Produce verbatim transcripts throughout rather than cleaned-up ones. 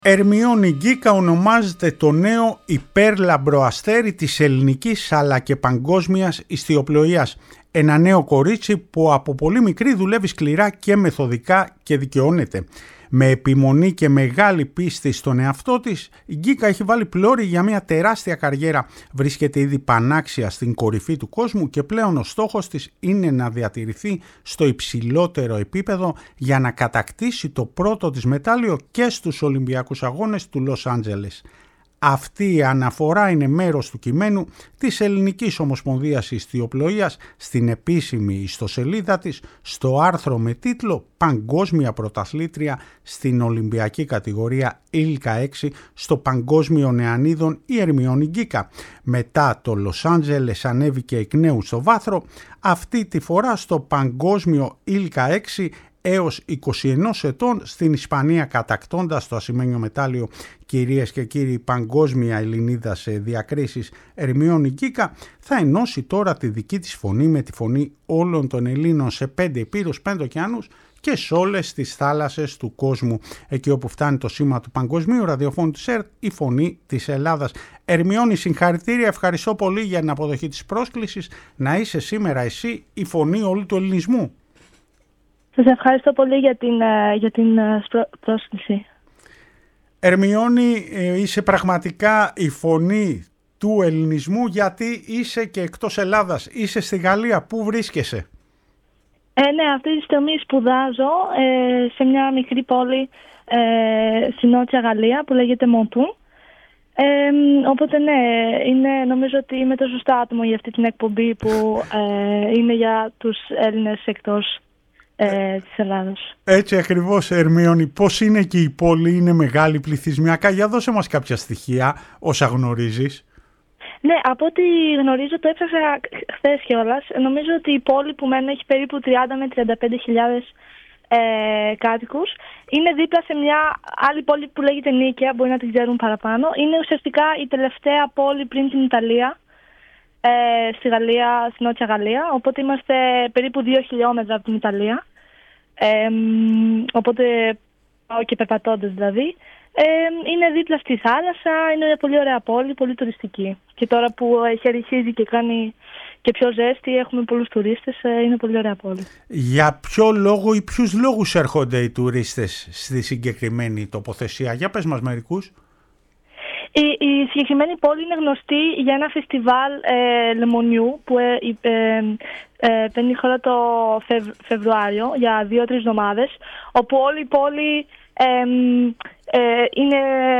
Ερμιόνη Γκίκα ονομάζεται το νέο υπέρλαμπρο αστέρι της ελληνικής αλλά και παγκόσμιας ιστιοπλοείας. Ένα νέο κορίτσι που από πολύ μικρή δουλεύει σκληρά και μεθοδικά και δικαιώνεται. Με επιμονή και μεγάλη πίστη στον εαυτό της, η Γκίκα έχει βάλει πλώρη για μια τεράστια καριέρα. Βρίσκεται ήδη πανάξια στην κορυφή του κόσμου και πλέον ο στόχος της είναι να διατηρηθεί στο υψηλότερο επίπεδο για να κατακτήσει το πρώτο της μετάλλιο και στους Ολυμπιακούς Αγώνες του Λος Άντζελες. Αυτή η αναφορά είναι μέρος του κειμένου της Ελληνικής Ομοσπονδίας Ιστιοπλοείας στην επίσημη ιστοσελίδα της, στο άρθρο με τίτλο «Παγκόσμια πρωταθλήτρια στην Ολυμπιακή κατηγορία Ήλκα έξι στο Παγκόσμιο Νεανίδων η Ερμιόνη Γκίκα». Μετά το Λος Άντζελες ανέβηκε εκ νέου στο βάθρο, αυτή τη φορά στο Παγκόσμιο Ήλκα έξι έως είκοσι ένα ετών στην Ισπανία, κατακτώντας το ασημένιο μετάλλιο. Κυρίες και κύριοι, παγκόσμια Ελληνίδα σε διακρίσεις Ερμιόνη Γκίκα θα ενώσει τώρα τη δική της φωνή με τη φωνή όλων των Ελλήνων σε πέντε υπήρους, πέντε ωκεανούς και σε όλες τις θάλασσες του κόσμου. Εκεί όπου φτάνει το σήμα του Παγκοσμίου Ραδιοφώνου της ΕΡΤ, η φωνή της Ελλάδας. Ερμιόνη, συγχαρητήρια, ευχαριστώ πολύ για την αποδοχή της πρόσκλησης να είσαι σήμερα εσύ η φωνή όλου του ελληνισμού. Σας ευχαριστώ πολύ για την, για την πρόσκληση. Ερμιόνη, είσαι πραγματικά η φωνή του ελληνισμού, γιατί είσαι και εκτός Ελλάδας. Είσαι στη Γαλλία. Πού βρίσκεσαι? Ε, ναι, αυτή τη στιγμή σπουδάζω ε, σε μια μικρή πόλη ε, στη Νότια Γαλλία που λέγεται Μοντούν. Ε, οπότε ναι, είναι, νομίζω ότι είμαι το σωστό άτομο για αυτή την εκπομπή που ε, είναι για τους Έλληνες εκτός Ε, της Ελλάδας. Έτσι ακριβώς, Ερμιόνη. Πώς είναι και η πόλη? Είναι μεγάλη πληθυσμιακά? Για δώσε μας κάποια στοιχεία όσα γνωρίζεις. Ναι, από ό,τι γνωρίζω, το έψαξα χθες κιόλας. Νομίζω ότι η πόλη που μένω έχει περίπου τριάντα με τριάντα πέντε χιλιάδες ε, κάτοικους. Είναι δίπλα σε μια άλλη πόλη που λέγεται Νίκαια, μπορεί να την ξέρουν παραπάνω. Είναι ουσιαστικά η τελευταία πόλη πριν την Ιταλία, ε, στη Γαλλία, στη Νότια Γαλλία. Οπότε είμαστε περίπου δύο χιλιόμετρα από την Ιταλία. Ε, οπότε πάω και περπατώντας δηλαδή. Ε, είναι δίπλα στη θάλασσα, είναι μια πολύ ωραία πόλη, πολύ τουριστική. Και τώρα που έχει αρχίσει και κάνει και πιο ζέστη, έχουμε πολλούς τουρίστες, είναι πολύ ωραία πόλη. Για ποιο λόγο ή ποιους λόγους έρχονται οι τουρίστες στη συγκεκριμένη τοποθεσία? Για πες μας μερικούς. Η, η συγκεκριμένη πόλη είναι γνωστή για ένα φεστιβάλ ε, λεμονιού που ε, ε, ε, παίρνει χώρα το Φευ, Φεβρουάριο για δύο-τρεις εβδομάδες, όπου όλη η πόλη ε, ε, είναι,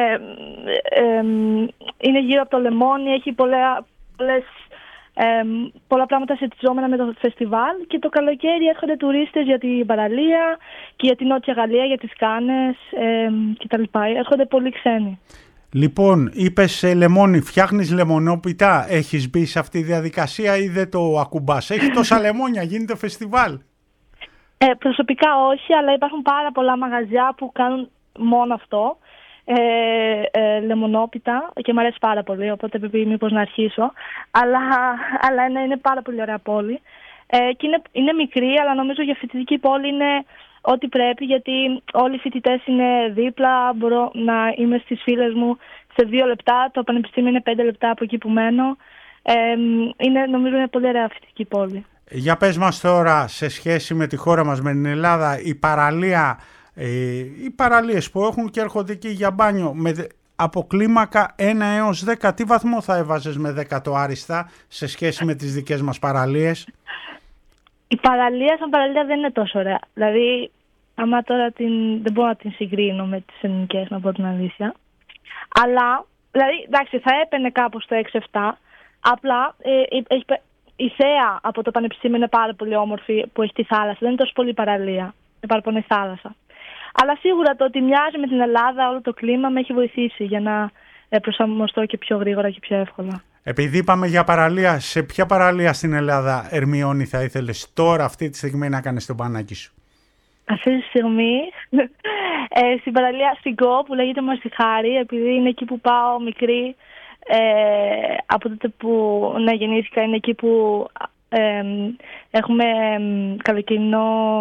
ε, είναι γύρω από το λεμόνι, έχει πολλά, πολλές, ε, πολλά πράγματα σχετιζόμενα με το φεστιβάλ, και το καλοκαίρι έρχονται τουρίστες για την παραλία και για την Νότια Γαλλία, για τις Κάνες ε, κτλ. Έρχονται πολλοί ξένοι. Λοιπόν, είπες σε λεμόνι, φτιάχνεις λεμονόπιτα, έχεις μπει σε αυτή τη διαδικασία ή δεν το ακουμπάς? Έχει τόσα λεμόνια, γίνεται φεστιβάλ. Ε, προσωπικά όχι, αλλά υπάρχουν πάρα πολλά μαγαζιά που κάνουν μόνο αυτό, ε, ε, λεμονόπιτα, και μου αρέσει πάρα πολύ, οπότε πρέπει μήπως να αρχίσω. Αλλά, αλλά είναι, είναι πάρα πολύ ωραία πόλη. Ε, και είναι, είναι μικρή, αλλά νομίζω για φοιτητική πόλη είναι ό,τι πρέπει, γιατί όλοι οι φοιτητές είναι δίπλα. Μπορώ να είμαι στις φίλες μου σε δύο λεπτά. Το πανεπιστήμιο είναι πέντε λεπτά από εκεί που μένω. Ε, είναι, νομίζω είναι πολύ ωραία φοιτητική πόλη. Για πες μας τώρα, σε σχέση με τη χώρα μας, με την Ελλάδα, η παραλία, ε, οι παραλίες που έχουν και έρχονται εκεί για μπάνιο, με, από κλίμακα ένα έως δέκα, τι βαθμό θα έβαζες με δέκα το άριστα σε σχέση με τις δικές μας παραλίες? Η παραλία σαν παραλία δεν είναι τόσο ωραία. Δηλαδή, άμα τώρα την, δεν μπορώ να την συγκρίνω με τις ελληνικές, να πω την αλήθεια. Αλλά, δηλαδή, εντάξει, θα έπαιρνε κάπου στο έξι επτά. Απλά, ε, η, η θέα από το πανεπιστήμιο είναι πάρα πολύ όμορφη, που έχει τη θάλασσα. Δεν είναι τόσο πολύ παραλία. Είναι πάρα πολύ θάλασσα. Αλλά σίγουρα το ότι μοιάζει με την Ελλάδα όλο το κλίμα με έχει βοηθήσει για να προσαρμοστώ και πιο γρήγορα και πιο εύκολα. Επειδή είπαμε για παραλία, σε ποια παραλία στην Ελλάδα, Ερμιόνη, θα ήθελες τώρα αυτή τη στιγμή να κάνεις το μπανάκι σου? Αυτή τη στιγμή ε, στην παραλία στην Κο, που λέγεται Μαστιχάρη, επειδή είναι εκεί που πάω μικρή, ε, από τότε που να γεννήθηκα, είναι εκεί που ε, έχουμε ε, καλοκαιρινό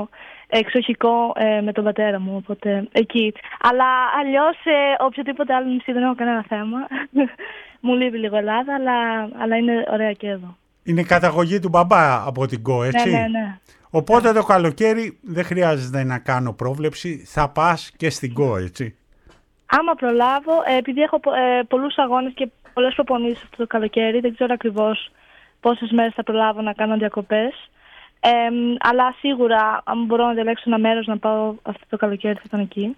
εξοχικό ε, με τον πατέρα μου, οπότε εκεί. Αλλά αλλιώς ε, οποιοδήποτε άλλο νησί δεν έχω κανένα θέμα. Μου λείπει λίγο Ελλάδα, αλλά, αλλά είναι ωραία και εδώ. Είναι η καταγωγή του μπαμπά από την Γκο, έτσι. Ναι, ναι, ναι. Οπότε yeah. το καλοκαίρι δεν χρειάζεται να κάνω πρόβλεψη, θα πας και στην Γκο, έτσι. Άμα προλάβω, ε, επειδή έχω ε, πολλούς αγώνες και πολλές προπονήσεις αυτό το καλοκαίρι, δεν ξέρω ακριβώς πόσες μέρες θα προλάβω να κάνω διακοπές. Ε, αλλά σίγουρα, αν μπορώ να διαλέξω ένα μέρος να πάω αυτό το καλοκαίρι, θα ήταν εκεί.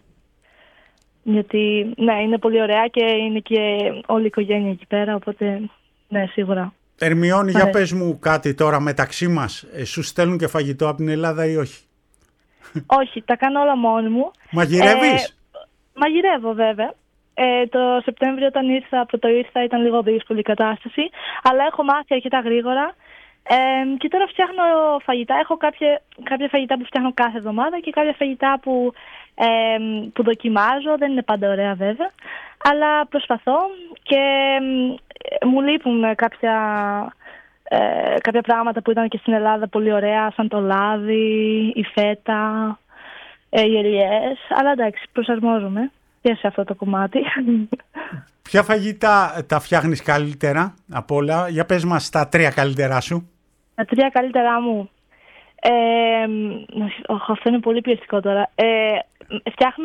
Γιατί, ναι, είναι πολύ ωραία και είναι και όλη η οικογένεια εκεί πέρα, οπότε, ναι, σίγουρα. Ερμιόνη, για πες μου κάτι τώρα μεταξύ μας. Ε, σου στέλνουν και φαγητό από την Ελλάδα ή όχι? Όχι, τα κάνω όλα μόνη μου. Μαγειρεύεις? Ε, μαγειρεύω βέβαια. Ε, το Σεπτέμβριο όταν ήρθα, πρώτο ήρθα, ήταν λίγο δύσκολη η κατάσταση. Αλλά έχω μάθει αρκετά γρήγορα. Ε, και τώρα φτιάχνω φαγητά. Έχω κάποια, κάποια φαγητά που φτιάχνω κάθε εβδομάδα και κάποια φαγητά που, ε, που δοκιμάζω. Δεν είναι πάντα ωραία βέβαια. Αλλά προσπαθώ και ε, μου λείπουν κάποια, ε, κάποια πράγματα που ήταν και στην Ελλάδα πολύ ωραία, σαν το λάδι, η φέτα, ε, οι ελιές. Αλλά εντάξει, προσαρμόζομαι και σε αυτό το κομμάτι. Ποια φαγητά τα φτιάχνεις καλύτερα από όλα? Για πες μας τα τρία καλύτερά σου. Τα τρία καλύτερά μου. Ε, αυτό είναι πολύ πιεστικό τώρα. Ε, φτιάχνω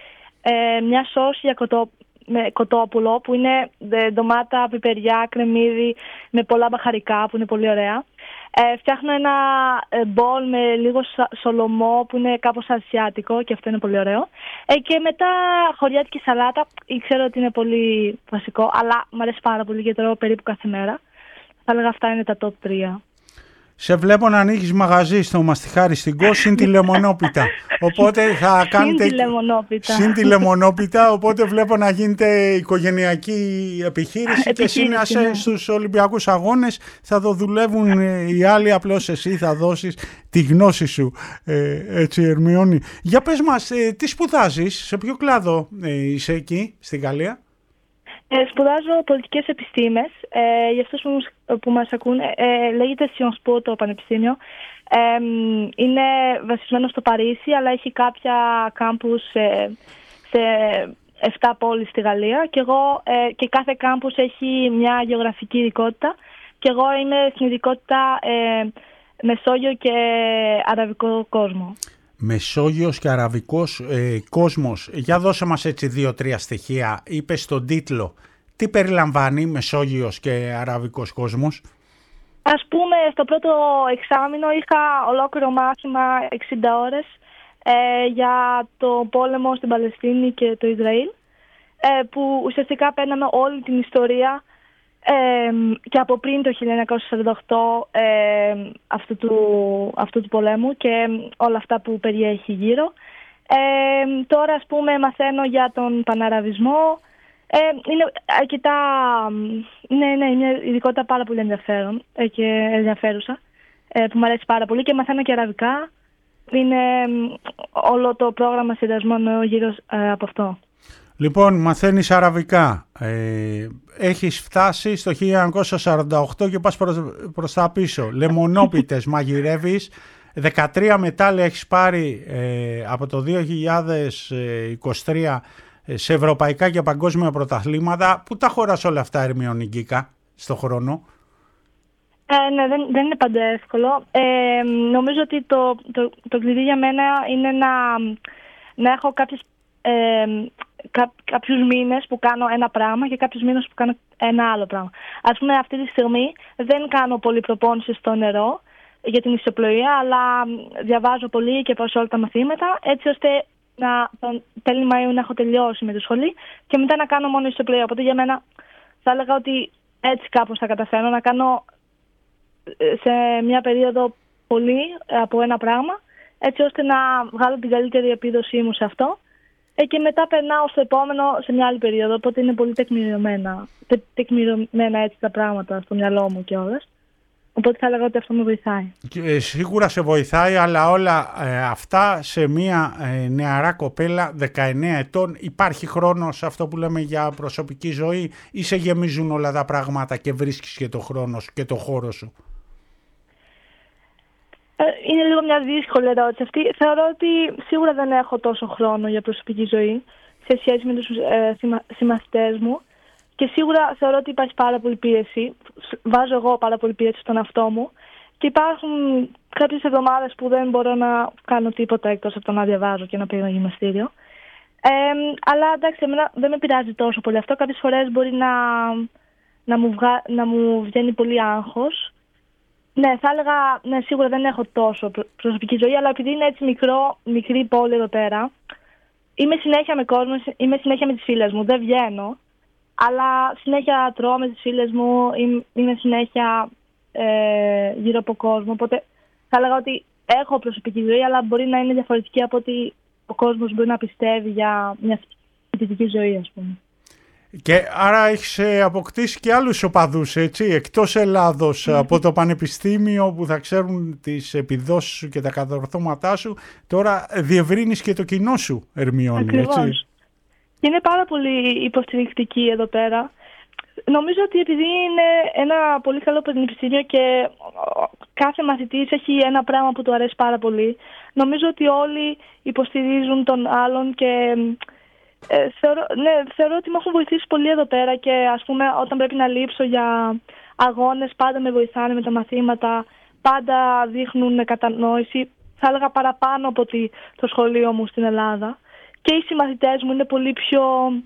ε, μια σως για κοτό, με κοτόπουλο που είναι ντομάτα, πιπεριά, κρεμμύδι με πολλά μπαχαρικά που είναι πολύ ωραία. Ε, φτιάχνω ένα μπολ με λίγο σολομό που είναι κάπως ασιάτικο και αυτό είναι πολύ ωραίο. Ε, και μετά χωριάτικη σαλάτα, ξέρω ότι είναι πολύ βασικό, αλλά μου αρέσει πάρα πολύ και τρώω περίπου κάθε μέρα. Θα έλεγα αυτά είναι τα top τρία. Σε βλέπω να ανοίγεις μαγαζί στο Μαστιχάρι στην Γκο συν τη λεμονόπιτα. Οπότε θα κάνετε... Συν τη λεμονόπιτα. Συν τη λεμονόπιτα, οπότε βλέπω να γίνεται οικογενειακή επιχείρηση και εσύ να είσαι στους Ολυμπιακούς Αγώνες. Θα το δουλεύουν οι άλλοι, απλώς εσύ θα δώσεις τη γνώση σου. Ε, έτσι, Ερμιόνη. Για πες μας, ε, τι σπουδάζεις, σε ποιο κλάδο ε, είσαι εκεί, στην Γαλλία? Ε, σπουδάζω πολιτικές επιστήμες. Ε, για αυτούς που, που μας ακούνε, ε, λέγεται Sciences Po το πανεπιστήμιο. Ε, είναι βασισμένο στο Παρίσι, αλλά έχει κάποια κάμπους σε, σε επτά πόλεις στη Γαλλία. Και, εγώ, ε, και κάθε κάμπους έχει μια γεωγραφική ειδικότητα. Και εγώ είμαι στην ειδικότητα ε, Μεσόγειο και Αραβικό κόσμο. Μεσόγειος και Αραβικός ε, κόσμος. Για δώσε μας έτσι δύο-τρία στοιχεία. Είπες στον τίτλο. Τι περιλαμβάνει Μεσόγειος και Αραβικός κόσμος? Ας πούμε, στο πρώτο εξάμηνο είχα ολόκληρο μάθημα εξήντα ώρες ε, για το πόλεμο στην Παλαιστίνη και το Ισραήλ, ε, που ουσιαστικά παίρναμε όλη την ιστορία ε, και από πριν το χίλια εννιακόσια σαράντα οκτώ ε, αυτού, του, αυτού του πολέμου και όλα αυτά που περιέχει γύρω. Ε, τώρα, ας πούμε, μαθαίνω για τον παναραβισμό. Ε, είναι αρκετά, ναι, ναι, είναι ειδικότητα πάρα πολύ ενδιαφέρον ε, και ενδιαφέρουσα, ε, που μου αρέσει πάρα πολύ και μαθαίνω και αραβικά. Είναι όλο το πρόγραμμα συνδυασμένο γύρω ε, από αυτό. Λοιπόν, μαθαίνεις αραβικά. Ε, έχεις φτάσει στο χίλια εννιακόσια σαράντα οκτώ και πας προς, προς τα πίσω. Λεμονόπιτες μαγειρεύεις. δεκατρία μετάλλια έχεις πάρει ε, από το δύο χιλιάδες είκοσι τρία σε ευρωπαϊκά και παγκόσμια πρωταθλήματα. Πού τα χωράς όλα αυτά, Ερμιόνη Γκίκα, στο χρόνο? Ε, ναι, δεν, δεν είναι πάντα εύκολο. Ε, νομίζω ότι το, το, το κλειδί για μένα είναι να, να έχω κάποιες, ε, κά, κάποιους μήνες που κάνω ένα πράγμα και κάποιους μήνες που κάνω ένα άλλο πράγμα. Ας πούμε, αυτή τη στιγμή δεν κάνω πολύ προπόνηση στο νερό για την ισοπλοεία, αλλά διαβάζω πολύ και πάω σε όλα τα μαθήματα, έτσι ώστε να, τον τέλη Μαΐου να έχω τελειώσει με τη σχολή και μετά να κάνω μόνο ισοπλοεία. Οπότε για μένα θα έλεγα ότι έτσι κάπως θα καταφέρω να κάνω σε μια περίοδο πολύ από ένα πράγμα, έτσι ώστε να βγάλω την καλύτερη επίδοσή μου σε αυτό ε, και μετά περνάω στο επόμενο σε μια άλλη περίοδο. Οπότε είναι πολύ τεκμηριωμένα, τε, τεκμηριωμένα έτσι τα πράγματα στο μυαλό μου και όλες. Οπότε θα έλεγα ότι αυτό με βοηθάει. Ε, σίγουρα σε βοηθάει, αλλά όλα ε, αυτά σε μια ε, νεαρά κοπέλα δεκαεννέα ετών. Υπάρχει χρόνος, αυτό που λέμε, για προσωπική ζωή, ή σε γεμίζουν όλα τα πράγματα και βρίσκεις και το χρόνο σου και το χώρο σου? Είναι λίγο μια δύσκολη ερώτηση αυτή. Θεωρώ ότι σίγουρα δεν έχω τόσο χρόνο για προσωπική ζωή σε σχέση με τους ε, συμμα, συμμαθητές μου και σίγουρα θεωρώ ότι υπάρχει πάρα πολύ πίεση. Βάζω εγώ πάρα πολύ πίεση στον εαυτό μου και υπάρχουν κάποιες εβδομάδες που δεν μπορώ να κάνω τίποτα εκτός από το να διαβάζω και να πηγαίνω γυμναστήριο. Ε, αλλά εντάξει, εμένα δεν με πειράζει τόσο πολύ αυτό. Κάποιες φορές μπορεί να, να, μου, βγα, να μου βγαίνει πολύ άγχος. Ναι, θα έλεγα, ναι, σίγουρα δεν έχω τόσο προσωπική ζωή, αλλά επειδή είναι έτσι μικρό, μικρή πόλη εδώ πέρα, είμαι συνέχεια με κόσμο, είμαι συνέχεια με τις φίλες μου, δεν βγαίνω, αλλά συνέχεια τρώω με τις φίλες μου, είμαι συνέχεια ε, γύρω από κόσμο, οπότε θα έλεγα ότι έχω προσωπική ζωή, αλλά μπορεί να είναι διαφορετική από ότι ο κόσμος μπορεί να πιστεύει για μια φοιτητική ζωή, ας πούμε. Και άρα έχεις αποκτήσει και άλλους οπαδούς, έτσι, εκτός Ελλάδος, mm-hmm. από το πανεπιστήμιο που θα ξέρουν τις επιδόσεις σου και τα κατορθώματά σου. Τώρα διευρύνεις και το κοινό σου, Ερμιόνη, Ακριβώς. έτσι. Είναι πάρα πολύ υποστηρικτική εδώ πέρα. Νομίζω ότι επειδή είναι ένα πολύ καλό πανεπιστήμιο και κάθε μαθητής έχει ένα πράγμα που του αρέσει πάρα πολύ, νομίζω ότι όλοι υποστηρίζουν τον άλλον και... Ε, θεωρώ, ναι, θεωρώ ότι με έχουν βοηθήσει πολύ εδώ πέρα και ας πούμε όταν πρέπει να λείψω για αγώνες πάντα με βοηθάνε με τα μαθήματα, πάντα δείχνουν κατανόηση, θα έλεγα παραπάνω από ότι το σχολείο μου στην Ελλάδα και οι συμμαθητές μου είναι πολύ πιο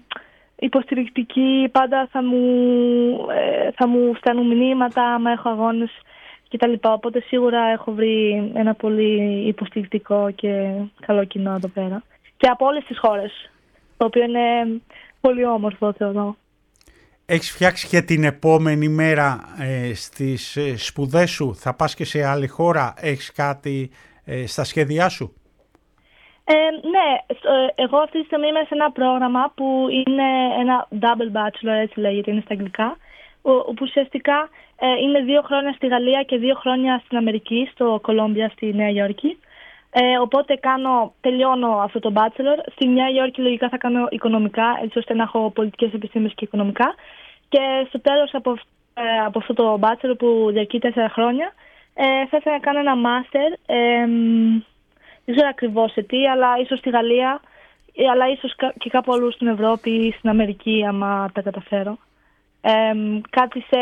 υποστηρικτικοί, πάντα θα μου, ε, θα μου στέλνουν μηνύματα άμα έχω αγώνες κτλ. Οπότε σίγουρα έχω βρει ένα πολύ υποστηρικτικό και καλό κοινό εδώ πέρα και από όλες τις χώρες. Το οποίο είναι πολύ όμορφο, θεωρώ. Έχεις φτιάξει και την επόμενη μέρα ε, στις ε, σπουδές σου, θα πας και σε άλλη χώρα, έχεις κάτι ε, στα σχέδιά σου? Ε, ναι, εγώ αυτή τη στιγμή είμαι σε ένα πρόγραμμα που είναι ένα double bachelor, έτσι λέγεται, είναι στα αγγλικά, όπου ουσιαστικά ε, είναι δύο χρόνια στη Γαλλία και δύο χρόνια στην Αμερική, στο Κολόμπια, στη Νέα Υόρκη. Ε, οπότε κάνω, τελειώνω αυτό το bachelor. Στη Νέα Υόρκη λογικά θα κάνω οικονομικά, έτσι ώστε να έχω πολιτικές επιστήμες και οικονομικά. Και στο τέλος από, ε, από αυτό το bachelor που διαρκεί τέσσερα χρόνια, ε, θα ήθελα να κάνω ένα master. Ε, δεν ξέρω ακριβώς σε τι, αλλά ίσως στη Γαλλία, αλλά ίσως και κάπου αλλού στην Ευρώπη ή στην Αμερική, άμα τα καταφέρω. Ε, κάτι σε...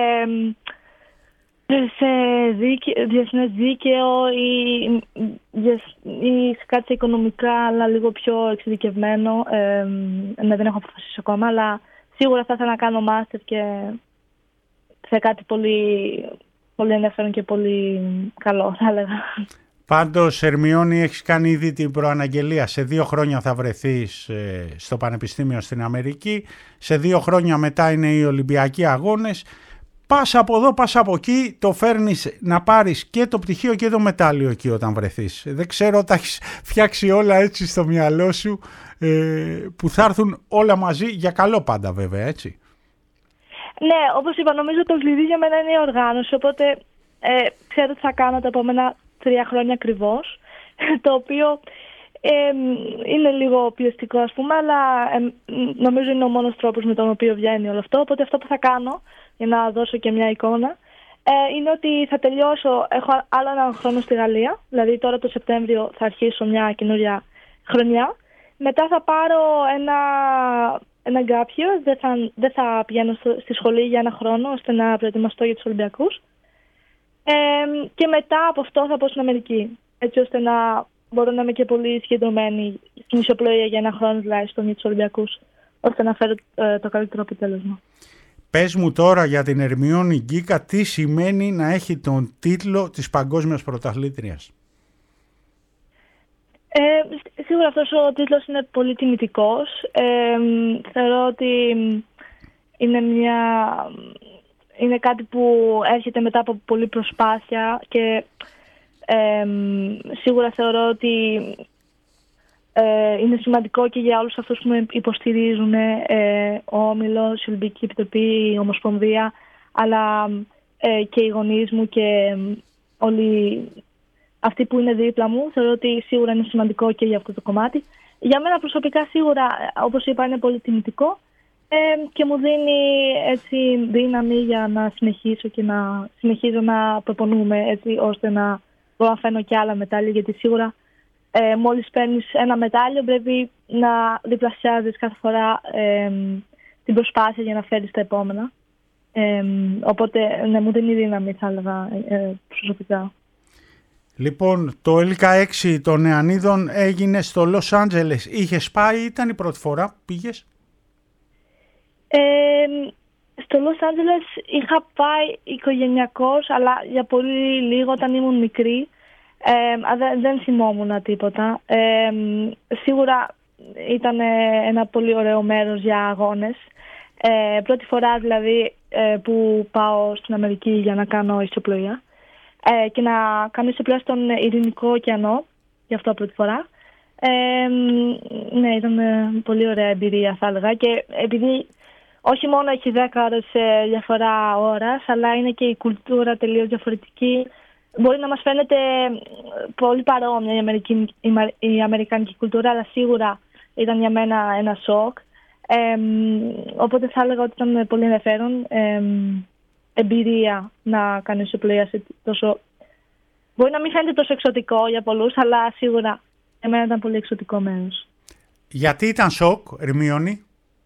σε δίκαιο, διεθνές δίκαιο ή, ή σε κάτι οικονομικά, αλλά λίγο πιο εξειδικευμένο. Ε, ναι, δεν έχω αποφασίσει ακόμα, αλλά σίγουρα θα ήθελα να κάνω μάστερ και σε κάτι πολύ, πολύ ενδιαφέρον και πολύ καλό, θα έλεγα. Πάντως, Ερμιόνη, έχεις κάνει ήδη την προαναγγελία. Σε δύο χρόνια θα βρεθείς ε, στο Πανεπιστήμιο στην Αμερική. Σε δύο χρόνια μετά είναι οι Ολυμπιακοί Αγώνες. Πας από εδώ, πας από εκεί, το φέρνεις να πάρεις και το πτυχίο και το μετάλλιο εκεί όταν βρεθείς. Δεν ξέρω, τα έχεις φτιάξει όλα έτσι στο μυαλό σου, ε, που θα έρθουν όλα μαζί για καλό πάντα βέβαια, έτσι. Ναι, όπως είπα, νομίζω το κλειδί για μένα είναι η οργάνωση, οπότε ε, ξέρω τι θα κάνω τα επόμενα τρία χρόνια ακριβώς, το οποίο ε, είναι λίγο πιεστικό ας πούμε, αλλά ε, νομίζω είναι ο μόνος τρόπος με τον οποίο βγαίνει όλο αυτό, οπότε αυτό που θα κάνω, για να δώσω και μια εικόνα, ε, είναι ότι θα τελειώσω, έχω άλλο ένα χρόνο στη Γαλλία, δηλαδή τώρα το Σεπτέμβριο θα αρχίσω μια καινούρια χρονιά. Μετά θα πάρω ένα, ένα gap year, δεν θα, δεν θα πηγαίνω στο, στη σχολή για ένα χρόνο, ώστε να προετοιμαστώ για τους Ολυμπιακούς. Ε, και μετά από αυτό θα πάω στην Αμερική, έτσι ώστε να μπορώ να είμαι και πολύ συγκεντρωμένη στην ισοπλοεία για ένα χρόνο τουλάχιστον για τους Ολυμπιακούς, ώστε να φέρω ε, το καλύτερο αποτέλεσμα. Πες μου τώρα για την Ερμιόνη Γκίκα, τι σημαίνει να έχει τον τίτλο της παγκόσμιας πρωταθλήτριας. Ε, σίγουρα αυτός ο τίτλος είναι πολύ τιμητικός. Ε, θεωρώ ότι είναι, μια, είναι κάτι που έρχεται μετά από πολλή προσπάθεια και ε, σίγουρα θεωρώ ότι ε, είναι σημαντικό και για όλους αυτούς που με υποστηρίζουν, ε, ο Όμιλος, η Ολυμπική Επιτροπή, η Ομοσπονδία, αλλά ε, και οι γονείς μου και όλοι αυτοί που είναι δίπλα μου. Θεωρώ ότι σίγουρα είναι σημαντικό και για αυτό το κομμάτι. Για μένα προσωπικά σίγουρα, όπως είπα, είναι πολύ τιμητικό ε, και μου δίνει έτσι δύναμη για να συνεχίσω και να συνεχίζω να προπονούμε έτσι ώστε να μπορώ να φέρνω και άλλα μετάλλια, γιατί σίγουρα ε, μόλις παίρνεις ένα μετάλλιο πρέπει να διπλασιάζεις κάθε φορά ε, την προσπάθεια για να φέρεις τα επόμενα. Ε, οπότε ναι, μου δίνει δύναμη, θα έλεγα, ε, προσωπικά. Λοιπόν, το Έλικα έξι των Νεανίδων έγινε στο Λος Άντζελες. Είχες πάει ή ήταν η πρώτη φορά που πήγες? Ε, στο Λος Άντζελες είχα πάει οικογενειακώς, αλλά για πολύ λίγο όταν ήμουν μικρή. Ε, δεν, δεν θυμόμουν τίποτα. Ε, σίγουρα ήταν ένα πολύ ωραίο μέρος για αγώνες. Ε, πρώτη φορά δηλαδή ε, που πάω στην Αμερική για να κάνω ιστιοπλοεία ε, και να κάνω ιστιοπλοεία στον Ειρηνικό ωκεανό, γι' αυτό πρώτη φορά. Ε, ναι, ήταν πολύ ωραία εμπειρία, θα έλεγα, και επειδή όχι μόνο έχει δέκα ώρες διαφορά ώρας, αλλά είναι και η κουλτούρα τελείως διαφορετική. Μπορεί να μας φαίνεται πολύ παρόμοια η, Αμερική, η αμερικανική κουλτούρα, αλλά σίγουρα ήταν για μένα ένα σοκ. Ε, οπότε θα έλεγα ότι ήταν πολύ ενδιαφέρον ε, εμπειρία να κάνεις ιστιοπλοεία σε τόσο... Μπορεί να μην φαίνεται τόσο εξωτικό για πολλούς, αλλά σίγουρα για μένα ήταν πολύ εξωτικό μέρος. Γιατί ήταν σοκ, Ερμιόνη?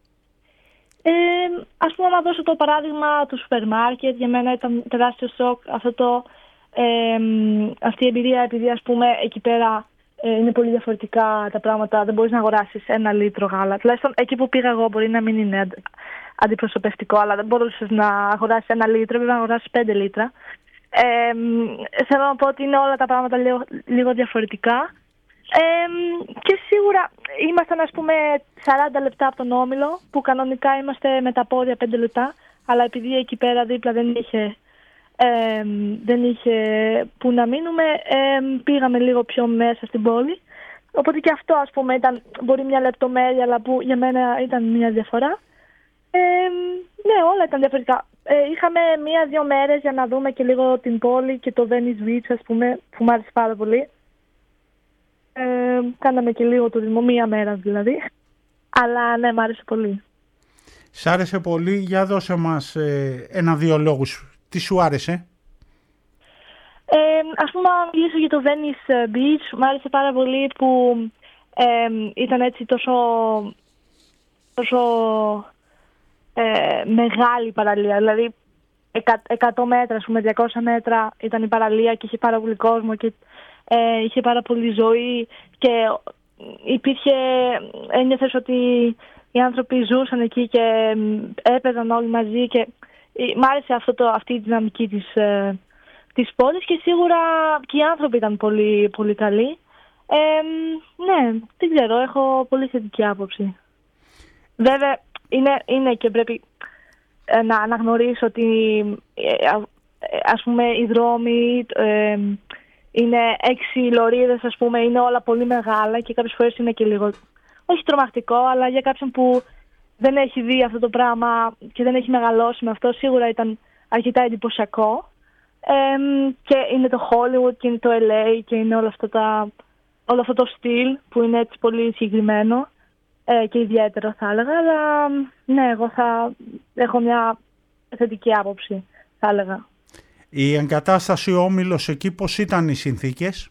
Ε, ας πούμε, να δώσω το παράδειγμα του σούπερ μάρκετ. Για μένα ήταν τεράστιο σοκ αυτό το, ε, αυτή η εμπειρία, επειδή ας πούμε εκεί πέρα ε, είναι πολύ διαφορετικά τα πράγματα. Δεν μπορείς να αγοράσεις ένα λίτρο γάλα. Τουλάχιστον εκεί που πήγα εγώ, μπορεί να μην είναι αντι, αντιπροσωπευτικό, αλλά δεν μπορούσες να αγοράσεις ένα λίτρο, πρέπει να αγοράσεις πέντε λίτρα. Ε, θέλω να πω ότι είναι όλα τα πράγματα λίγο, λίγο διαφορετικά. Ε, και σίγουρα ήμασταν, ας πούμε, σαράντα λεπτά από τον Όμιλο, που κανονικά είμαστε με τα πόδια πέντε λεπτά, αλλά επειδή εκεί πέρα δίπλα δεν είχε, ε, δεν είχε που να μείνουμε, ε, πήγαμε λίγο πιο μέσα στην πόλη. Οπότε και αυτό, ας πούμε, ήταν μπορεί μια λεπτομέρεια, αλλά που για μένα ήταν μια διαφορά. Ε, ναι, όλα ήταν διαφορετικά. Ε, είχαμε μία-δύο μέρες για να δούμε και λίγο την πόλη και το Venice Beach, ας πούμε, που μου άρεσε πάρα πολύ. Ε, κάναμε και λίγο τουρισμό, μία μέρα δηλαδή. Αλλά ναι, μου άρεσε πολύ. Σ' άρεσε πολύ? Για δώσε μας ε, ένα-δύο λόγους. Τι σου άρεσε? Ε, ας πούμε, να μιλήσω για το Venice Beach. Μου άρεσε πάρα πολύ που ε, ήταν έτσι τόσο, τόσο ε, μεγάλη παραλία. Δηλαδή εκατό μέτρα, ας πούμε, διακόσια μέτρα ήταν η παραλία και είχε πάρα πολύ κόσμο και ε, είχε πάρα πολύ ζωή και υπήρχε, ένιωθες ότι οι άνθρωποι ζούσαν εκεί και έπαιζαν όλοι μαζί και μ' άρεσε αυτό το, αυτή η δυναμική της, ε, της πόλης και σίγουρα και οι άνθρωποι ήταν πολύ, πολύ καλοί. Ε, ναι, δεν ξέρω, έχω πολύ θετική άποψη. Βέβαια, είναι, είναι και πρέπει να αναγνωρίσω ότι ας πούμε οι δρόμοι ε, είναι έξι λωρίδες, ας πούμε, είναι όλα πολύ μεγάλα και κάποιες φορές είναι και λίγο, όχι τρομακτικό, αλλά για κάποιον που δεν έχει δει αυτό το πράγμα και δεν έχει μεγαλώσει με αυτό, σίγουρα ήταν αρκετά εντυπωσιακό. Ε, και είναι το Hollywood και είναι το ελ έι και είναι όλα αυτά τα, όλο αυτό το στυλ που είναι έτσι πολύ συγκεκριμένο ε, και ιδιαίτερο, θα έλεγα, αλλά ναι, εγώ θα έχω μια θετική άποψη, θα έλεγα. Η εγκατάσταση Όμιλος εκεί, πώς ήταν οι συνθήκες?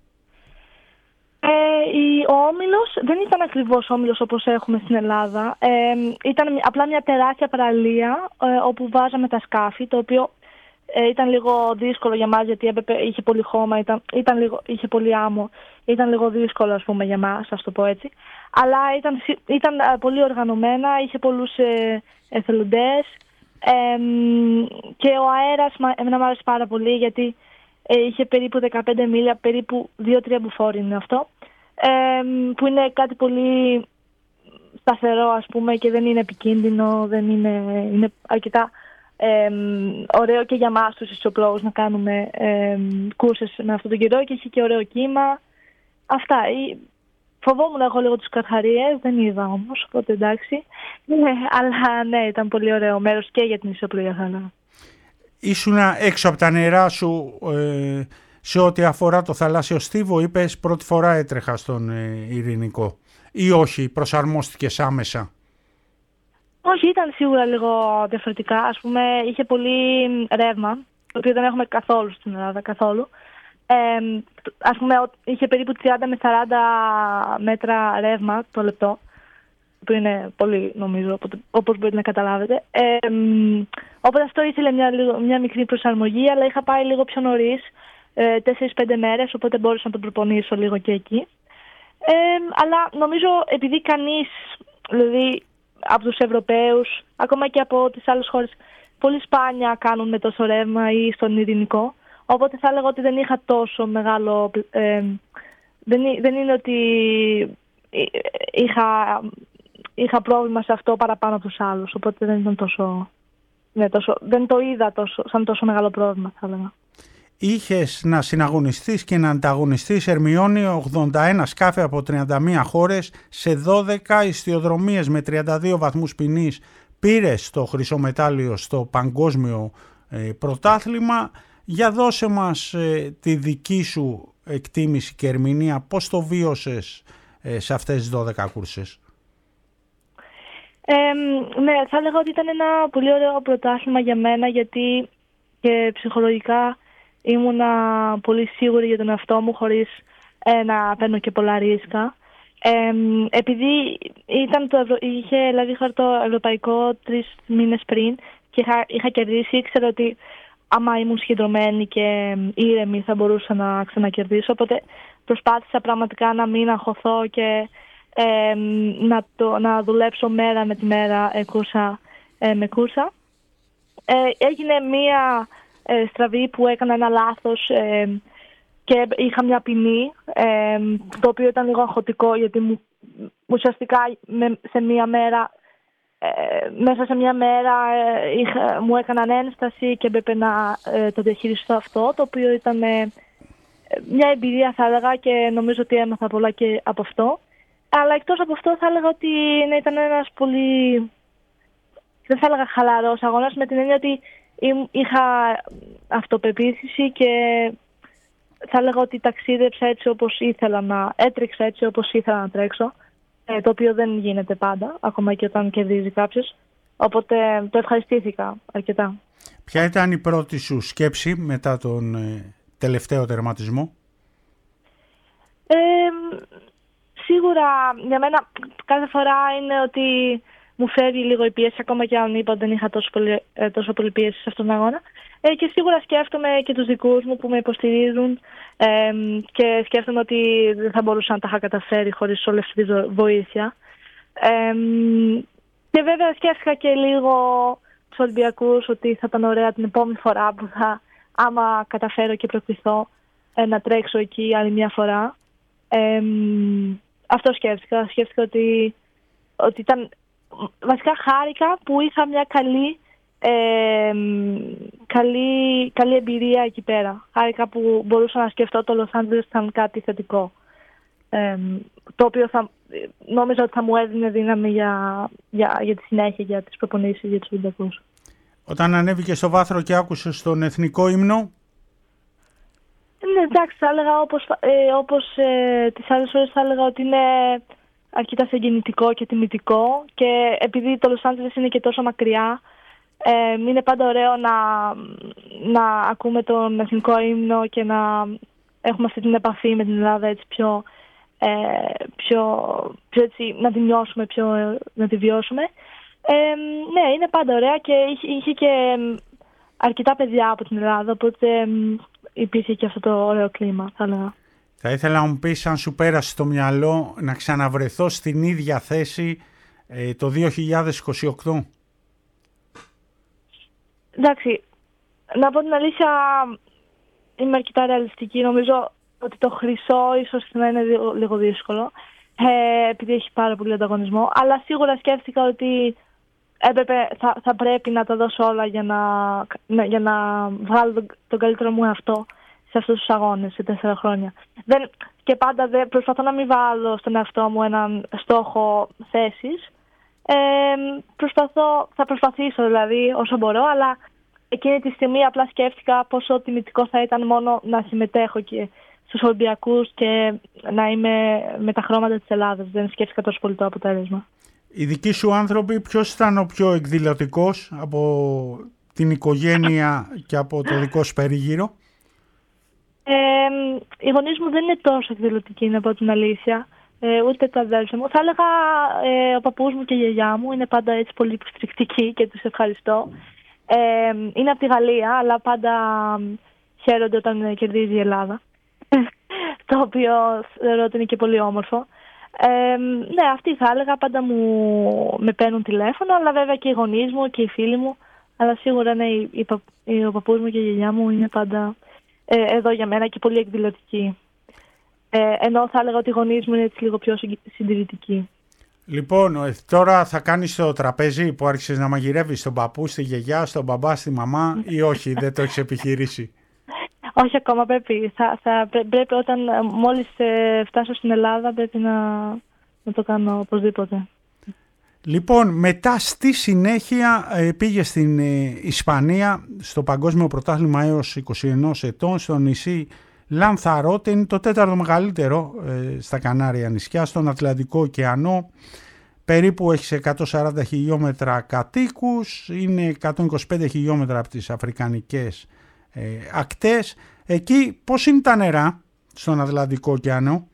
Ε, η, ο Όμιλος δεν ήταν ακριβώς Όμιλος όπως έχουμε στην Ελλάδα. Ε, ήταν απλά μια τεράστια παραλία ε, όπου βάζαμε τα σκάφη, το οποίο ε, ήταν λίγο δύσκολο για μας γιατί έπρεπε, είχε πολύ χώμα, ήταν, ήταν λίγο, είχε πολύ άμμο. Ήταν λίγο δύσκολο, ας πούμε, για μας, ας το πω έτσι. Αλλά ήταν, ήταν ε, πολύ οργανωμένα, είχε πολλούς ε, εθελοντές ε, και ο αέρας εμένα μου άρεσε πάρα πολύ γιατί ε, είχε περίπου δεκαπέντε μίλια, περίπου δύο τρία μποφόρ είναι αυτό, ε, που είναι κάτι πολύ σταθερό, ας πούμε, και δεν είναι επικίνδυνο, δεν είναι, είναι αρκετά ε, ωραίο και για μας τους ιστιοπλώους να κάνουμε ε, κούρσες με αυτόν τον καιρό και έχει και ωραίο κύμα. Αυτά. Φοβόμουν εγώ λίγο τους καρχαρίες, δεν είδα όμως, οπότε εντάξει. Ναι, αλλά ναι, ήταν πολύ ωραίο μέρος και για την ιστιοπλοεία, θα έλεγα. Ήσουν έξω από τα νερά σου ε, σε ό,τι αφορά το θαλάσσιο στίβο, είπες πρώτη φορά έτρεχα στον ε, Ειρηνικό, ή όχι, προσαρμόστηκες άμεσα? Όχι, ήταν σίγουρα λίγο διαφορετικά. Ας πούμε, είχε πολύ ρεύμα, το οποίο δεν έχουμε καθόλου στην Ελλάδα, καθόλου. Ε, Ε, ας πούμε, είχε περίπου τριάντα με σαράντα μέτρα ρεύμα το λεπτό, που είναι πολύ, νομίζω, όπως μπορείτε να καταλάβετε. Ε, οπότε αυτό ήθελε μια, μια μικρή προσαρμογή, αλλά είχα πάει λίγο πιο νωρίς, ε, τέσσερις πέντε μέρες, οπότε μπορούσα να τον προπονήσω λίγο και εκεί. Ε, αλλά νομίζω επειδή κανείς, δηλαδή από τους Ευρωπαίους, ακόμα και από τις άλλες χώρες, πολύ σπάνια κάνουν με τόσο ρεύμα ή στον ειρηνικό, οπότε θα έλεγα ότι δεν είχα τόσο μεγάλο... Ε, δεν, δεν είναι ότι είχα... Είχα πρόβλημα σε αυτό παραπάνω από τους άλλους, οπότε δεν ήταν τόσο, ναι, τόσο, δεν το είδα τόσο, σαν τόσο μεγάλο πρόβλημα, θα έλεγα. Είχες να συναγωνιστείς και να ανταγωνιστείς, Ερμιόνη, ογδόντα ένα σκάφη από τριάντα μία χώρες σε δώδεκα ιστιοδρομίες με τριάντα δύο βαθμούς ποινής. Πήρες το χρυσό μετάλλιο στο παγκόσμιο ε, πρωτάθλημα. Για δώσε μας ε, τη δική σου εκτίμηση και ερμηνεία, πώς το βίωσες ε, σε αυτές τις δώδεκα κούρσες. Ε, ναι, θα έλεγα ότι ήταν ένα πολύ ωραίο πρωτάθλημα για μένα, γιατί και ψυχολογικά ήμουνα πολύ σίγουρη για τον εαυτό μου, χωρίς ε, να παίρνω και πολλά ρίσκα. Ε, επειδή ήταν το Ευρω... είχε λάβει χώρα το ευρωπαϊκό τρεις μήνες πριν και είχα, είχα κερδίσει, ήξερα ότι άμα ήμουν συγκεντρωμένη και ήρεμη θα μπορούσα να ξανακερδίσω, οπότε προσπάθησα πραγματικά να μην αγχωθώ και Ε, να, το, να δουλέψω μέρα με τη μέρα ε, κούρσα ε, με κούρσα. Ε, έγινε μία ε, στραβή που έκανα ένα λάθος ε, και είχα μια ποινή, ε, το οποίο ήταν λίγο αγχωτικό, γιατί μου, ουσιαστικά με, σε μία μέρα ε, μέσα σε μία μέρα ε, είχα, μου έκαναν ένσταση και έπρεπε να ε, το διαχειριστώ αυτό, το οποίο ήταν ε, μια εμπειρία, θα έλεγα, και νομίζω ότι έμαθα πολλά και από αυτό. Αλλά εκτός από αυτό θα έλεγα ότι ναι, ήταν ένας πολύ, δεν θα έλεγα χαλαρός αγώνας, με την έννοια ότι είχα αυτοπεποίθηση και θα έλεγα ότι ταξίδεψα έτσι όπως ήθελα να, έτρεξα έτσι όπως ήθελα να τρέξω, το οποίο δεν γίνεται πάντα, ακόμα και όταν κερδίζει κάποιος, οπότε το ευχαριστήθηκα αρκετά. Ποια ήταν η πρώτη σου σκέψη μετά τον ε, τελευταίο τερματισμό? Ε, Σίγουρα για μένα κάθε φορά είναι ότι μου φεύγει λίγο η πίεση, ακόμα και αν είπα ότι δεν είχα τόσο πολύ, τόσο πολύ πίεση σε αυτόν τον αγώνα. Ε, και σίγουρα σκέφτομαι και τους δικούς μου που με υποστηρίζουν ε, και σκέφτομαι ότι δεν θα μπορούσα να τα είχα καταφέρει χωρίς όλη αυτή τη βοήθεια. Ε, και βέβαια σκέφτηκα και λίγο τους Ολυμπιακούς, ότι θα ήταν ωραία την επόμενη φορά που θα, άμα καταφέρω και προκριθώ, ε, να τρέξω εκεί άλλη μια φορά. Ε, αυτό σκέφτηκα. Σκέφτηκα ότι, ότι ήταν... Βασικά χάρηκα που είχα μια καλή, ε, καλή, καλή εμπειρία εκεί πέρα. Χάρηκα που μπορούσα να σκεφτώ το Λος Άντζελες σαν κάτι θετικό. Ε, το οποίο θα, νόμιζα ότι θα μου έδινε δύναμη για, για, για τη συνέχεια, για τις προπονήσεις, για τους Ολυμπιακούς. Όταν ανέβηκε στο βάθρο και άκουσες τον εθνικό ύμνο? Ναι, εντάξει, θα έλεγα όπως, ε, όπως ε, τις άλλες φορές θα έλεγα ότι είναι αρκετά συγκινητικό και τιμητικό, και επειδή το Λος Άντζελες είναι και τόσο μακριά, ε, είναι πάντα ωραίο να, να ακούμε τον εθνικό ύμνο και να έχουμε αυτή την επαφή με την Ελλάδα έτσι πιο, ε, πιο, πιο έτσι, να τη νιώσουμε, πιο, να τη βιώσουμε. Ε, ναι, είναι πάντα ωραία και είχε, είχε και αρκετά παιδιά από την Ελλάδα, οπότε υπήρχε και αυτό το ωραίο κλίμα, θα έλεγα. Θα ήθελα να μου πεις αν σου πέρασε στο μυαλό να ξαναβρεθώ στην ίδια θέση ε, το δύο χιλιάδες είκοσι οκτώ. Εντάξει, να πω την αλήθεια, είμαι αρκετά ρεαλιστική. Νομίζω ότι το χρυσό ίσως να είναι λίγο δύσκολο, ε, επειδή έχει πάρα πολύ ανταγωνισμό. Αλλά σίγουρα σκέφτηκα ότι έπρεπε, θα, θα πρέπει να τα δώσω όλα για να, για να βγάλω τον, τον καλύτερο μου εαυτό σε αυτούς τους αγώνες, σε τέσσερα χρόνια. Δεν, και πάντα δεν, προσπαθώ να μην βάλω στον εαυτό μου έναν στόχο θέσης. Ε, προσπαθώ, θα προσπαθήσω δηλαδή όσο μπορώ, αλλά εκείνη τη στιγμή απλά σκέφτηκα πόσο τιμητικό θα ήταν μόνο να συμμετέχω και στους Ολυμπιακούς και να είμαι με τα χρώματα της Ελλάδας. Δεν σκέφτηκα τόσο πολύ το αποτέλεσμα. Οι δικοί σου άνθρωποι, ποιος ήταν ο πιο εκδηλωτικός από την οικογένεια και από το δικό σου περίγυρο? Ε, οι γονείς μου δεν είναι τόσο εκδηλωτικοί, να πω την αλήθεια. Ε, ούτε τα αδέλφια μου. Θα έλεγα ε, ο παππούς μου και η γιαγιά μου είναι πάντα έτσι πολύ υποστηρικτικοί και τους ευχαριστώ. Ε, είναι από τη Γαλλία, αλλά πάντα χαίρονται όταν κερδίζει η Ελλάδα. Το οποίο θεωρώ ότι είναι και πολύ όμορφο. Ε, ναι, αυτοί θα έλεγα, πάντα μου με παίρνουν τηλέφωνο, αλλά βέβαια και οι γονείς μου και οι φίλοι μου. Αλλά σίγουρα ναι, οι, οι, οι, ο παππούς μου και η γιαγιά μου είναι πάντα ε, εδώ για μένα και πολύ εκδηλωτικοί. Ε, ενώ θα έλεγα ότι οι γονείς μου είναι έτσι λίγο πιο συντηρητικοί. Λοιπόν, τώρα θα κάνεις το τραπέζι που άρχισες να μαγειρεύεις στον παππού, στη γιαγιά, στον μπαμπά, στη μαμά ή όχι, δεν το έχεις επιχειρήσει? Όχι ακόμα, πρέπει. Θα, θα, πρέπει όταν μόλις φτάσω στην Ελλάδα πρέπει να, να το κάνω οπωσδήποτε. Λοιπόν, μετά στη συνέχεια πήγε στην Ισπανία στο Παγκόσμιο Πρωτάθλημα έως είκοσι ένα ετών στο νησί Λανθαρότε, είναι το τέταρτο μεγαλύτερο ε, στα Κανάρια νησιά, στον Ατλαντικό ωκεανό. Περίπου έχει εκατόν σαράντα χιλιόμετρα κατοίκους, είναι εκατόν είκοσι πέντε χιλιόμετρα από τις αφρικανικές ε, ακτές. Εκεί πώς είναι τα νερά στον Ατλαντικό ωκεανό?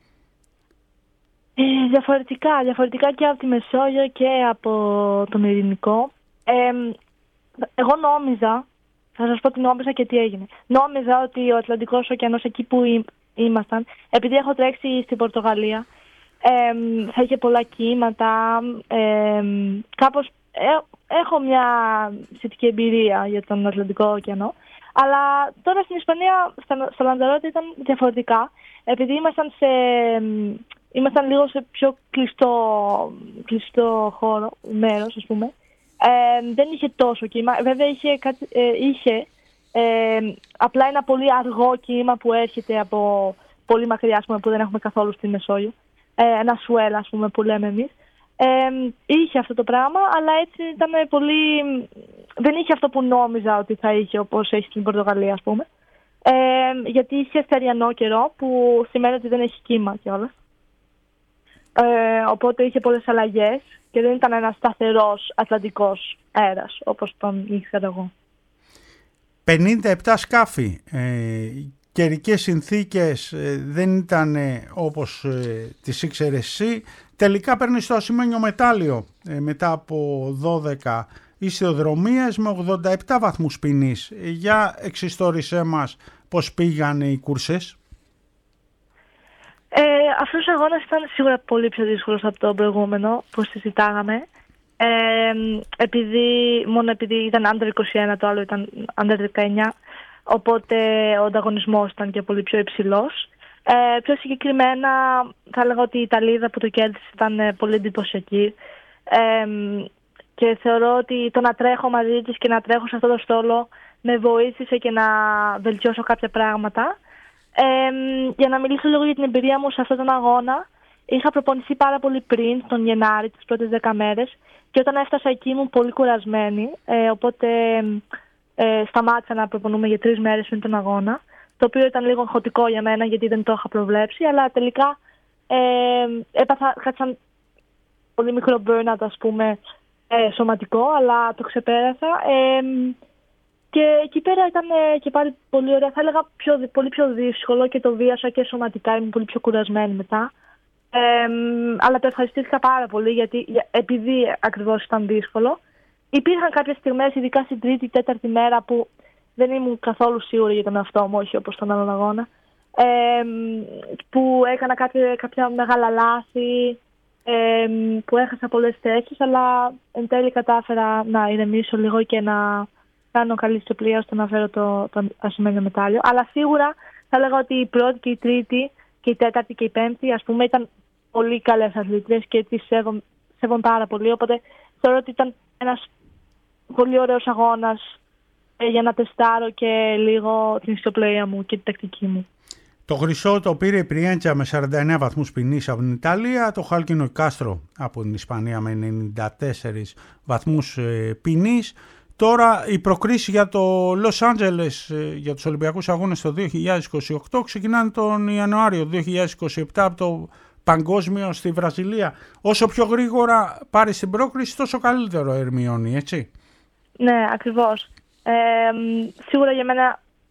Ε, διαφορετικά, διαφορετικά και από τη Μεσόγειο και από τον Ειρηνικό. Ε, εγώ νόμιζα, θα σας πω τι νόμιζα και τι έγινε. Νόμιζα ότι ο Ατλαντικός ωκεανός εκεί που ήμασταν, επειδή έχω τρέξει στην Πορτογαλία, ε, θα είχε πολλά κύματα, ε, κάπως ε, έχω μια σχετική εμπειρία για τον Ατλαντικό ωκεανό. Αλλά τώρα στην Ισπανία, στο Λανζαρότε ήταν διαφορετικά, επειδή ήμασταν, σε, ήμασταν λίγο σε πιο κλειστό, κλειστό χώρο, μέρος ας πούμε. Ε, δεν είχε τόσο κύμα. Βέβαια είχε, κάτι, ε, είχε ε, απλά ένα πολύ αργό κύμα που έρχεται από πολύ μακριά, ας πούμε, που δεν έχουμε καθόλου στη Μεσόγειο. Ε, ένα σουέλ, ας πούμε, που λέμε εμείς. Ε, είχε αυτό το πράγμα, αλλά έτσι ήταν πολύ... Δεν είχε αυτό που νόμιζα ότι θα είχε, όπως έχει στην Πορτογαλία, ας πούμε. Ε, γιατί είχε στεριανό καιρό, που σημαίνει ότι δεν έχει κύμα κιόλας. Ε, οπότε είχε πολλές αλλαγές και δεν ήταν ένας σταθερός ατλαντικός αέρας, όπως τον ήξερα εγώ. πενήντα επτά σκάφη. Ε, καιρικές συνθήκες ε, δεν ήταν ε, όπως ε, τις ήξερες εσύ. Τελικά παίρνεις το ασημένιο μετάλλιο ε, μετά από δώδεκα ισιοδρομίες με ογδόντα επτά βαθμούς ποινής. Ε, για εξιστόρησέ μας πώς πήγαν οι κούρσες. Ε, αυτός ο αγώνας ήταν σίγουρα πολύ πιο δύσκολος από το προηγούμενο που συζητάγαμε. Ε, επειδή, μόνο επειδή ήταν under είκοσι ένα, το άλλο ήταν under δεκαεννιά, οπότε ο ανταγωνισμός ήταν και πολύ πιο υψηλός. Ε, πιο συγκεκριμένα θα έλεγα ότι η Ιταλίδα που το κέρδισε ήταν πολύ εντυπωσιακή. Ε, και θεωρώ ότι το να τρέχω μαζί της και να τρέχω σε αυτό το στόλο με βοήθησε και να βελτιώσω κάποια πράγματα. Ε, για να μιλήσω λίγο για την εμπειρία μου σε αυτόν τον αγώνα, είχα προπονηθεί πάρα πολύ πριν, τον Γενάρη, τις πρώτες δέκα μέρες, και όταν έφτασα εκεί ήμουν πολύ κουρασμένη, ε, οπότε ε, σταμάτησα να προπονούμε για τρεις μέρες πριν τον αγώνα, το οποίο ήταν λίγο χωτικό για μένα γιατί δεν το είχα προβλέψει, αλλά τελικά ε, έπαθα κάτι σαν πολύ μικρό burnout, ας πούμε, ε, σωματικό, αλλά το ξεπέρασα. Ε, Και εκεί πέρα ήταν και πάλι πολύ ωραία. Θα έλεγα πιο, πολύ πιο δύσκολο και το βίασα και σωματικά. Ήμουν πολύ πιο κουρασμένη μετά. Ε, αλλά το ευχαριστήθηκα πάρα πολύ γιατί επειδή ακριβώς ήταν δύσκολο. Υπήρχαν κάποιες στιγμές, ειδικά στην τρίτη, τέταρτη μέρα, που δεν ήμουν καθόλου σίγουρη για τον εαυτό μου, όχι όπως τον άλλον αγώνα. Ε, που έκανα κάποια, κάποια μεγάλα λάθη, ε, που έχασα πολλές θέσεις, αλλά εν τέλει κατάφερα να ηρεμήσω λίγο και να κάνω καλή ιστοπλία ώστε να φέρω το, το ασημένιο μετάλλιο. Αλλά σίγουρα θα έλεγα ότι η πρώτη και η τρίτη και η τέταρτη και η πέμπτη, ας πούμε, ήταν πολύ καλές αθλήτριες και τις σέβον, σέβον πάρα πολύ. Οπότε θεωρώ ότι ήταν ένας πολύ ωραίος αγώνας ε, για να τεστάρω και λίγο την ιστοπλία μου και την τακτική μου. Το χρυσό το πήρε η Πριέντζα με σαράντα εννέα βαθμούς ποινής από την Ιταλία, το χάλκινο η Κάστρο από την Ισπανία με ενενήντα τέσσερις βαθμούς ε, ποινής. Τώρα η προκρίση για το Λος Άντζελες για τους Ολυμπιακούς Αγώνες το δύο χιλιάδες είκοσι οκτώ ξεκινάνε τον Ιανουάριο δύο χιλιάδες είκοσι επτά από το Παγκόσμιο στη Βραζιλία. Όσο πιο γρήγορα πάρεις την πρόκριση τόσο καλύτερο, Ερμιόνη, έτσι? Ναι, ακριβώς. Ε, σίγουρα για μένα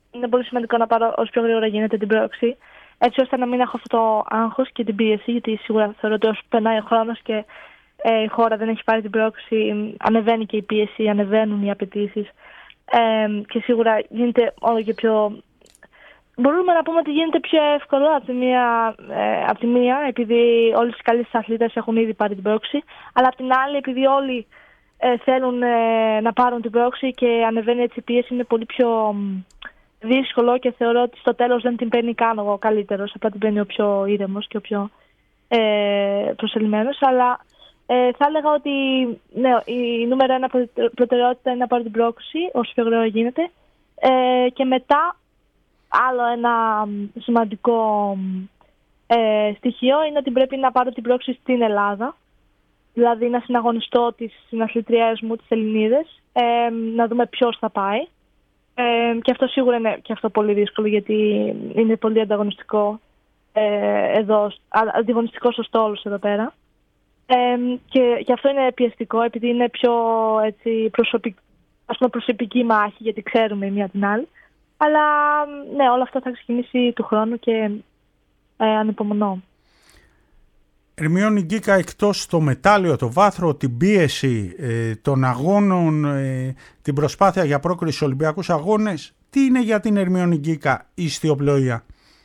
είναι πολύ σημαντικό να πάρω όσο πιο γρήγορα γίνεται την πρόκριση, έτσι ώστε να μην έχω αυτό το άγχος και την πίεση, γιατί σίγουρα θεωρώ ότι όσο περνάει ο χρόνος και ε, η χώρα δεν έχει πάρει την πρόκριση, ανεβαίνει και η πίεση, ανεβαίνουν οι απαιτήσεις ε, και σίγουρα γίνεται όλο και πιο... Μπορούμε να πούμε ότι γίνεται πιο εύκολο από τη μία, ε, από τη μία επειδή όλες οι καλές αθλήτες έχουν ήδη πάρει την πρόκριση, αλλά από την άλλη επειδή όλοι ε, θέλουν ε, να πάρουν την πρόκριση και ανεβαίνει έτσι η πίεση, είναι πολύ πιο δύσκολο και θεωρώ ότι στο τέλος δεν την παίρνει καν ο καλύτερος, απλά την παίρνει ο πιο ήρεμος και ο πιο ε, προσελημένος. Αλλά ε, θα έλεγα ότι ναι, η νούμερο ένα προτεραιότητα είναι να πάρω την πρόκριση όσο πιο γρήγορα γίνεται ε, και μετά άλλο ένα σημαντικό ε, στοιχείο είναι ότι πρέπει να πάρω την πρόκριση στην Ελλάδα, δηλαδή να συναγωνιστώ τις συναθλητριές μου, τις Ελληνίδες, ε, να δούμε ποιος θα πάει. Ε, και αυτό σίγουρα είναι και αυτό πολύ δύσκολο, γιατί είναι πολύ ανταγωνιστικό ε, εδώ, ανταγωνιστικός ο στόλος εδώ πέρα. Ε, και, και αυτό είναι πιεστικό, επειδή είναι πιο έτσι, προσωπικ, ας πούμε, προσωπική μάχη, γιατί ξέρουμε η μία την άλλη. Αλλά ναι, όλο αυτό θα ξεκινήσει του χρόνου και ε, ανυπομονώ. Ερμιόνη Γκίκα, εκτός το μετάλλιο, το βάθρο, την πίεση ε, των αγώνων, ε, την προσπάθεια για πρόκριση στους Ολυμπιακούς Αγώνες, τι είναι για την Ερμιόνη Γκίκα η ιστιοπλοεία?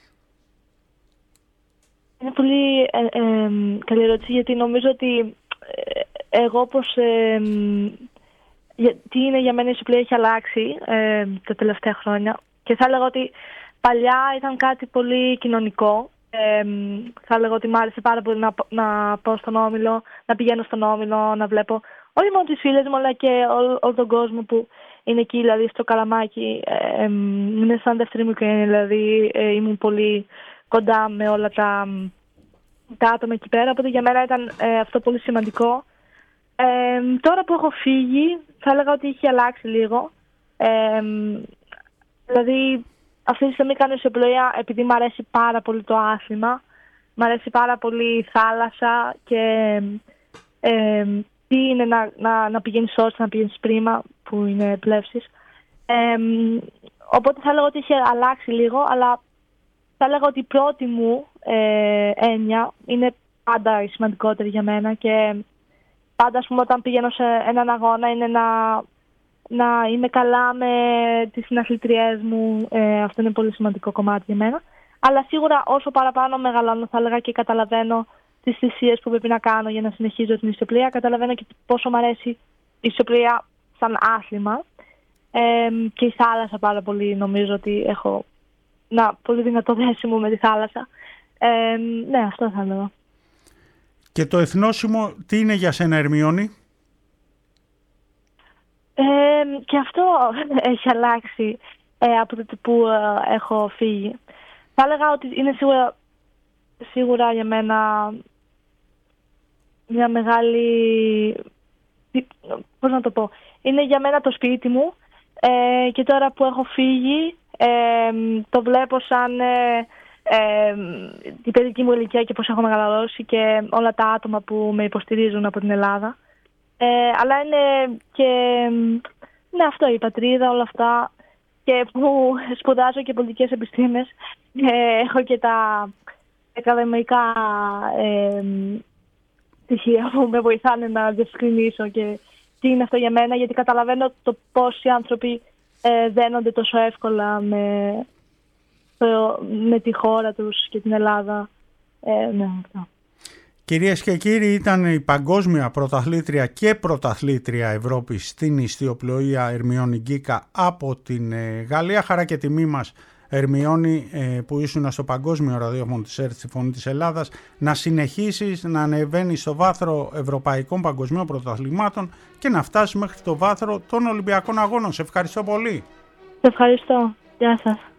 Είναι πολύ ε, ε, καλή ερώτηση, γιατί νομίζω ότι ε, εγώ πως... Ε, τι είναι για μένα η ιστιοπλοεία έχει αλλάξει ε, τα τελευταία χρόνια και θα έλεγα ότι παλιά ήταν κάτι πολύ κοινωνικό. Ε, θα έλεγα ότι μου άρεσε πάρα πολύ να, να πάω στον Όμιλο, να πηγαίνω στον Όμιλο, να βλέπω όχι μόνο τις φίλες μου αλλά και όλο, όλο τον κόσμο που είναι εκεί, δηλαδή στο Καλαμάκι. Ε, ε, είναι σαν δεύτερη μου οικογένεια, δηλαδή ε, ήμουν πολύ κοντά με όλα τα, τα άτομα εκεί πέρα, οπότε για μένα ήταν ε, αυτό πολύ σημαντικό. Ε, τώρα που έχω φύγει θα έλεγα ότι έχει αλλάξει λίγο, ε, δηλαδή αυτή τη στιγμή κάνω ιστιοπλοεία επειδή μου αρέσει πάρα πολύ το άθλημα, μου αρέσει πάρα πολύ η θάλασσα και ε, τι είναι να, να, να πηγαίνεις όρθια, να πηγαίνεις πρίμα που είναι πλεύσεις. Ε, οπότε θα έλεγα ότι έχει αλλάξει λίγο, αλλά θα έλεγα ότι η πρώτη μου ε, έννοια είναι πάντα η σημαντικότερη για μένα και πάντα, ας πούμε, όταν πηγαίνω σε έναν αγώνα είναι να, να είμαι καλά με τις συναθλητριές μου. Ε, αυτό είναι πολύ σημαντικό κομμάτι για μένα. Αλλά σίγουρα όσο παραπάνω μεγαλώνω, θα έλεγα, και καταλαβαίνω τις θυσίες που πρέπει να κάνω για να συνεχίζω την ιστιοπλοεία, καταλαβαίνω και πόσο μου αρέσει η ιστιοπλοεία σαν άθλημα. Ε, και η θάλασσα πάρα πολύ, νομίζω ότι έχω ένα πολύ δυνατό δέσιμο με τη θάλασσα. Ε, ναι, αυτό θα έλεγα. Και το εθνόσημο, τι είναι για σένα, Ερμιόνη? Ε, και αυτό έχει αλλάξει ε, από το που ε, έχω φύγει. Θα έλεγα ότι είναι σίγουρα, σίγουρα για μένα μια μεγάλη... Πώς να το πω... Είναι για μένα το σπίτι μου ε, και τώρα που έχω φύγει ε, το βλέπω σαν... Ε, Ε, την παιδική μου ηλικία και πώς έχω μεγαλώσει και όλα τα άτομα που με υποστηρίζουν από την Ελλάδα. Ε, αλλά είναι και ναι, αυτό, η πατρίδα, όλα αυτά, και που σπουδάζω και πολιτικές επιστήμες. Ε, έχω και τα ακαδημαϊκά ε, στοιχεία που με βοηθάνε να διευκρινίσω και τι είναι αυτό για μένα, γιατί καταλαβαίνω το πώς οι άνθρωποι ε, δένονται τόσο εύκολα με με τη χώρα τους και την Ελλάδα. Ε, ναι, αυτό. Κυρίες και κύριοι, ήταν η παγκόσμια πρωταθλήτρια και πρωταθλήτρια Ευρώπης στην ιστιοπλοεία Ερμιόνη Γκίκα από την Γαλλία. Χαρά και τιμή μας, Ερμιόνη, που ήσουν στο παγκόσμιο ραδιόφωνο της ΕΡΤ, στη Φωνή της Ελλάδας, να συνεχίσεις να ανεβαίνεις στο βάθρο ευρωπαϊκών παγκοσμίων πρωταθλημάτων και να φτάσεις μέχρι το βάθρο των Ολυμπιακών Αγώνων. Σε ευχαριστώ πολύ. Σε ευχαριστώ. Γεια σας.